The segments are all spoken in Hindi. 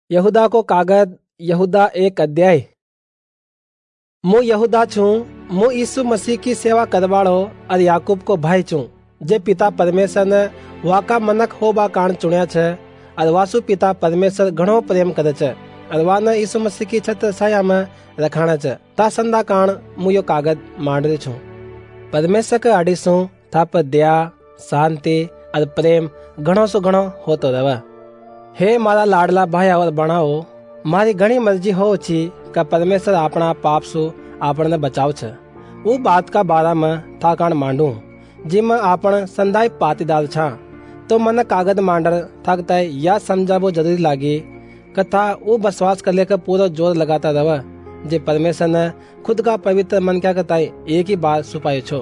यहूदा को कागज यहूदा 1 अध्याय। मु यहूदा छूं, मु यीशु मसीह की सेवा करवाड़ो और याकूब को भाई छूं, जे पिता परमेश्वर ने वाका मनक होबा कारण चुनिया छे और वासु पिता परमेश्वर घणो प्रेम करे छे और वाने यीशु मसीह की छत्र छाया में रखाणे छे। ता संदा कारण मु यो कागज मांडरी छूं। परमेश्वर के आड़ीसू था पर दया, शांति और प्रेम घणो सो घणो होतो रहे। हे मारा लाडला भाई और बनाओ, मारी घणी मर्जी हो छी का परमेश्वर अपना पाप सु आपने बचाव छे। वो बात का बारा में था कान मांडू जिम आपण संदाय पातीदार छा, तो मन कागज मांडर थकता या समझाबो जरूरी लागी कथा वो बसवास कर लेकर पूरा जोर लगाता रहा जे परमेश्वर ने खुद का पवित्र मन क्या कहता एक ही बार सुपायो छो।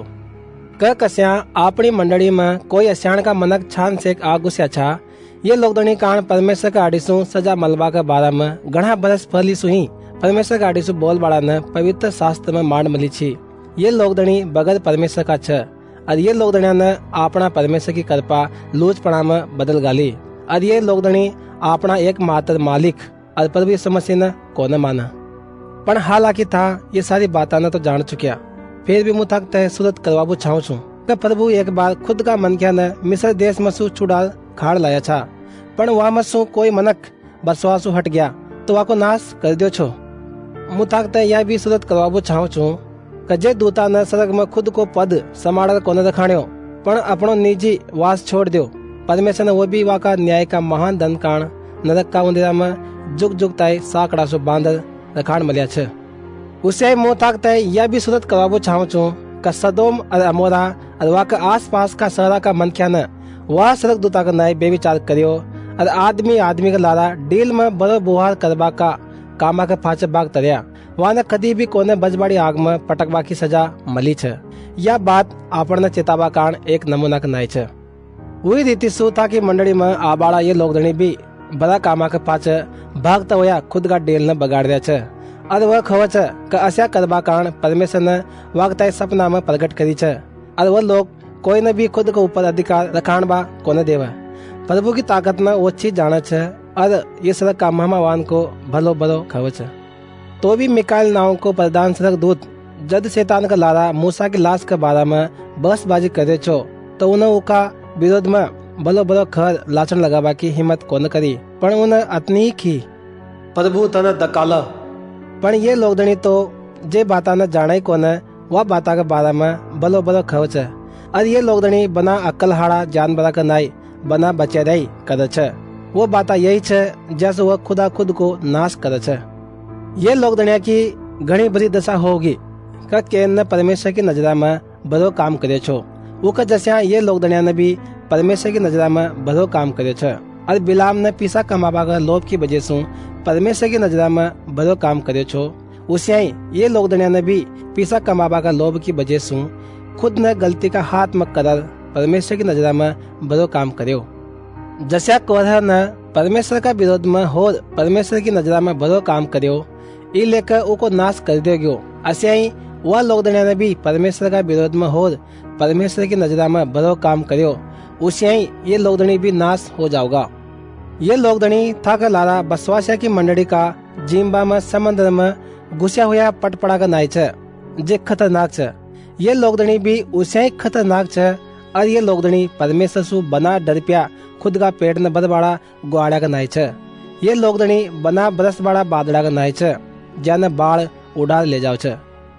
कस्या अपनी मंडली में कोई असियाण का मनक छान से आगुस्या छा, ये लोकदणी कारण परमेश्वर का आड़ीसू सजा मलबा के बारे में घना बरस फली सुही परमेश्वर का आड़ीसू बोल बाड़ा ने पवित्र शास्त्र में मांड मिली छी। ये लोकदणी बगैर परमेश्वर का छ और ये लोकदणिया ने अपना परमेश्वर की कृपा लूचपणा में बदल गाली और ये लोकदणी अपना एक मात्र मालिक और प्रभु यीशु मसीह ने कोने माना। पर हालांकि था ये सारी बातें ने तो जान चुकिया, फिर भी मुझ तक तय सूरत करवाबू चाहूँ छू कि प्रभु एक बार खुद का मन क्या ने मिस्र देश मसू छुड़ाल खाड़ लाया छा, पण वहाँ मसू कोई मनक बसवासु हट गया तो वहाँ को नाश कर दियो छो। मुताक तय यह भी सूरत करवाबू चाहूँ छू कि जे दूता ने स्वर्ग में खुद को पद समाड़ कोने रखाण्यो पण अपनो निजी वास छोड़ दियो। परमेश्वर ने वो भी वहाँ का न्याय का महान दंड कान नरक का उंदेरा में जुग जुग तय साकड़ा सो बांध रखाण मिलिया छे। उसे मुताक तय यह भी सूरत करवाबू चाहूँ छू कि सदोम और अमोरा और वहाँ के आस पास का शहरा का मनख्या ने वह स्वर्ग दूता का न्याय बेविचार करियो और आदमी आदमी का लारा डील में बड़ो बुहार करबा का कामा के फाचे बाग तरिया वहाँ कदी भी कोने बजबाड़ी आग में पटकबा की सजा मली छे। यह बात आपने चेतावा कारण एक नमूना का नाई छे। वही रीति सु था कि मंडली में आबाड़ा ये लोकदणी भी बड़ा कामा के पाचे भागता हुआ खुद का डेल ने बगाड़ दिया छे और वह खबर छे कि अस्या करबा कारण परमेश्वर ने वाकता सपना में प्रकट करी छे और वह लोग कोई ने भी खुद के ऊपर अधिकार रखाण बा कोने देवा। प्रभु की ताकत में वो चीज जाने छे और ये सड़क का महावान को भलो भलो खबर छे। तो भी मिकाइल नाव को प्रधान सड़क दूत जद शैतान का लारा मूसा की लाश के बारे में बसबाजी करे छो तो उन्हें उनका विरोध में भलो भलो खर लाचन लगावा की हिम्मत कोन करी, पर उन्हें अतनी ही की प्रभु तने दकाला। पर ये लोकदणी तो जे बाता न जाने कोने वह बाता के बारे में भलो भलो खबर छे और ये लोकदणी बना अक्ल हाड़ा जानवर का नाई बना बचे रही करे छे। वो बाता यही छे जैसे वह खुदा खुद को नाश करे छे। ये लोकदणिया की घनी बड़ी दशा होगी केन ने परमेश्वर की नजरा में बड़ो काम करे छो। वो जैसा ये लोकदणिया ने भी परमेश्वर की नजरा में बड़ो काम करे छे और बिलाम ने पीसा कमाबा का लोभ की वजह से परमेश्वर की नजरा में बड़ो काम करे छो। उसे ये लोकदणिया ने भी पीसा कमाबा का लोभ की वजह से खुद ने गलती का हाथ में कर परमेश्वर की नजरा में बड़ो काम करो। जैसा कोरह ने परमेश्वर का विरोध में हो परमेश्वर की नजरा में बड़ो काम करो ई लेकर उनको नाश कर देगो, ऐसे ही वह लोकदणिया ने भी परमेश्वर का विरोध में हो परमेश्वर की नजरा में बड़ो काम करो, उसे ही ये लोकदणी भी नाश हो जाओगा। ये लोकदणी था का लारा बसवासिया की मंडली का जिम्बा में समुद्र में घुसा हुआ पटपड़ा का नाई छे जे खतरनाक छे। ये लोकदणी भी उसे ही खतरनाक छे और ये लोकदणी परमेश्वर सु बना डरपिया खुद का पेट न बदबाड़ा ग्वाड़ा का नाई छे। ये लोकदणी बना बरस बाड़ा बादड़ा का नाई छे जाने बाढ़ उड़ा ले जाओ छे।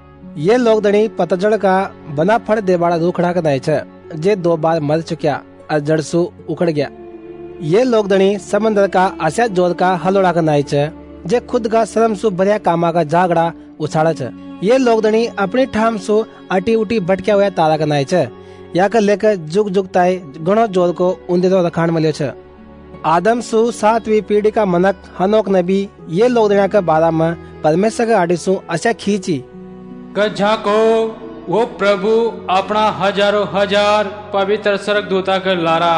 ये लोकदणी पतझड़ का बना फड़ देवाड़ा रूखड़ा का नाई छे जे 2 बार मर चुकिया और जड़ सु उखड़ गया। ये लोकदणी समंदर का अस्या जोर का हलोड़ा का नाई छे जे खुद का श्रम सु भरिया कामा का जागड़ा उछाड़ा छे। ये लोकदणी अपनी ठाम सु अटी उटी भटकिया हुआ तारा का नाई छे या कर लेकर जुग जुग ताई घणो जोर को उंदेरो रखाण मिले छे। आदम सु 7वीं पीढ़ी का मनक हनोक ने भी ये लोकदणिया के बारे में परमेश्वर के आड़ीसू अस्या खींची झाको वो प्रभु अपना हजारों हजार पवित्र स्वर्गदूता के लारा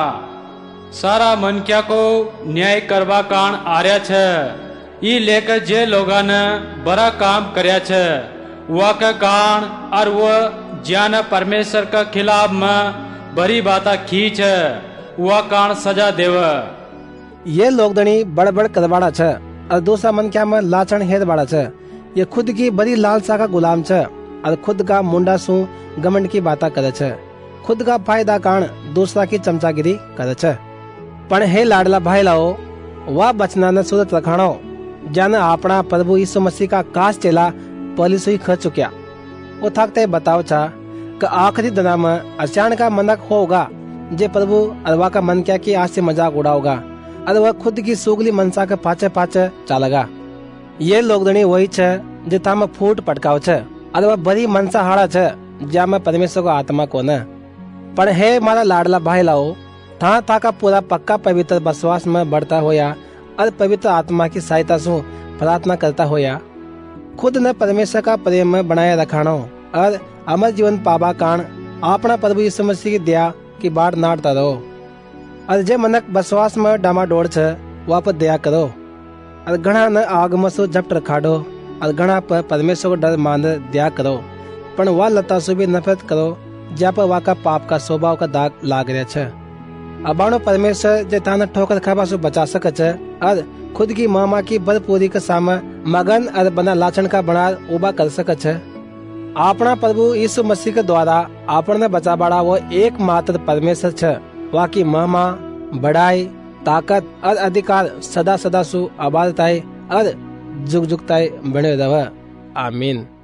सारा मनक्या को न्याय करवा कान आर्या छे। ई लेकर जे लोगा ने बड़ा काम करया छे वह के कान और वो ज्ञान परमेश्वर के खिलाफ में बड़ी बाता खींच वह कान सजा देव। ये लोकदणी बड़ बड़ करवाड़ा छे और दूसरा मन क्या में लाचन हेद बाड़ा छ। ये खुद की बड़ी लालसा का गुलाम छ और खुद का मुंडा सु घमंड की बाता करे छ। खुद का फायदा कारण दूसरा की चमचागिरी करे छ। पण हे लाडला भाई लाओ, वह बचना न सूरत रखाणो जन अपना प्रभु यीशु मसीह का कास चेला पहले से ही ख चुक्या। वो थकते बताओ छा कि आखिरी दिना में अचानक का मनक होगा जे प्रभु अरवा का मन क्या की आज से मजाक उड़ाओगा और वह खुद की सुगली मनसा के पाचे पाचे चालेगा। ये लोगदणी वही छ जे था में फूट पटकाव छ और वह बड़ी मनसा हाड़ा छ जा में परमेश्वर को आत्मा को न। पर हे मारा लाडला भाई लाओ, था का पूरा पक्का पवित्र विश्वास में बढ़ता होया और पवित्र आत्मा की सहायता से प्रार्थना करता होया खुद ने परमेश्वर का प्रेम में बनाए रखानो और अमर जीवन पाबा कारण अपना प्रभु यीशु मसीह की दया की बाट नाटता रहो। और जे मनक विश्वास में डामाडोल छ वह पर दया करो और घना न आग में सो झपट रखाडो और घना पर परमेश्वर को डर मान दया करो। पर वह लता से भी नफरत करो जहाँ पर वह का पाप का स्वभाव का दाग लाग रहा छ। अबाणो परमेश्वर जे ताना ठोकर खाबा से बचा सके छ और खुद की मामा की भरपूरी के सामने मगन और बना लाचन का बना उबा कर सके छ। अपना प्रभु यीशु मसीह के द्वारा आपने बचा बड़ा वो एकमात्र परमेश्वर छ। वह की महिमा, बड़ाई, ताकत और अधिकार सदा सदा सु आबादताई और जुग जुगताई बने रहे। आमीन।